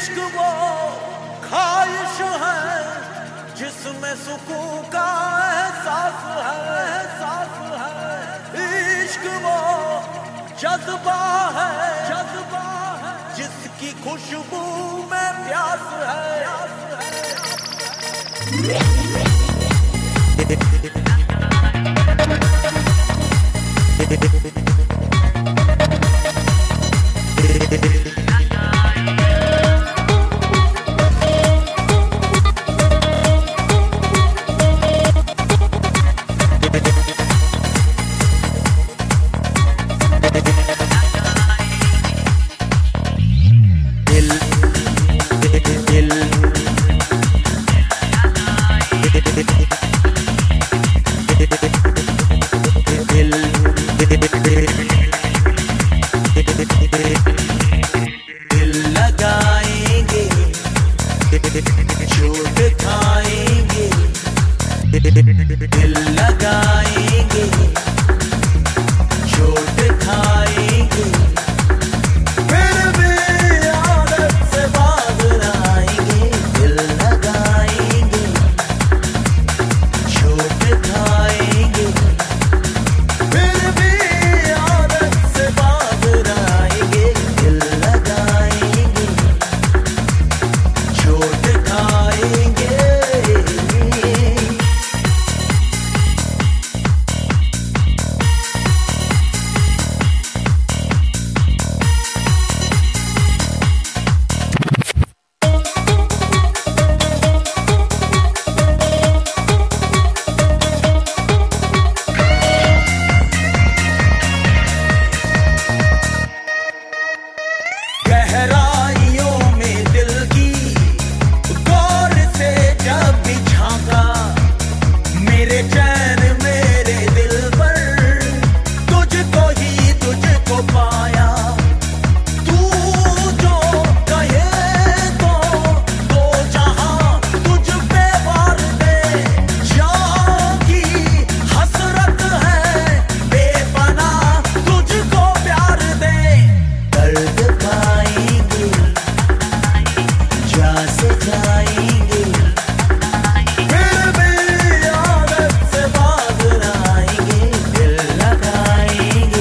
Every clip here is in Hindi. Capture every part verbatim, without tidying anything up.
इश्क वो ख्वाहिश है जिसमें सुकून का एहसास है, एहसास है। इश्क वो जज्बा है, जज्बा है जिसकी खुशबू में प्यास है। चोट खाएंगे, दिल लगाएंगे, चोट खाएंगे, फिर भी आदत से बाज आएंगे। दिल लगाएंगे, चोट खाएंगे, फिर भी आदत से बाज आएंगे। दिल लगाएंगे, चोट खाएंगे। गहराइयों में दिल की गौर से जब भी झांका, मेरे चैन मेरे दिल पर तुझको ही तुझको पाया। तू जो कहे तो दो जहां तुझ पे वार दे, जागी हसरत है बेपनाह तुझको प्यार दे। दर्द खाएंगे, जा से जाएंगे, फिर भी आदत से बाज आएंगे। दिल लगाएंगे,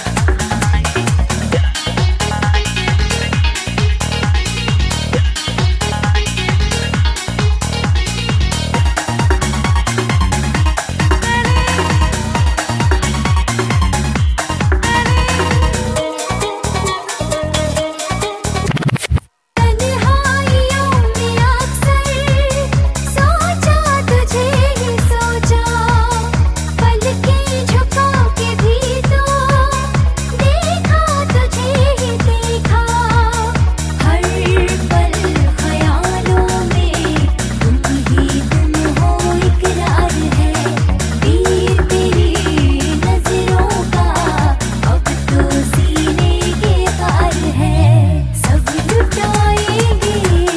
तन्हाइयों में अक्सर सोचा तुझे ही सोचा, पलकें झुका के भी तो देखा तुझे ही देखा। हर पल ख्यालों में तुम ही तुम हो, इकरार है तीर तेरी नजरों का अब तो सीने के पार है। सब लुटाएंगे,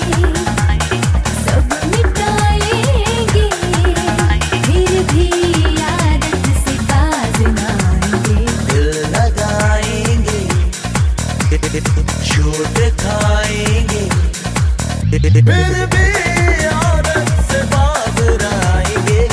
सब मिटाएंगे, फिर भी आदत से बाज आएंगे। दिल लगाएंगे, चोट खाएंगे, फिर भी आदत से बाज आएंगे।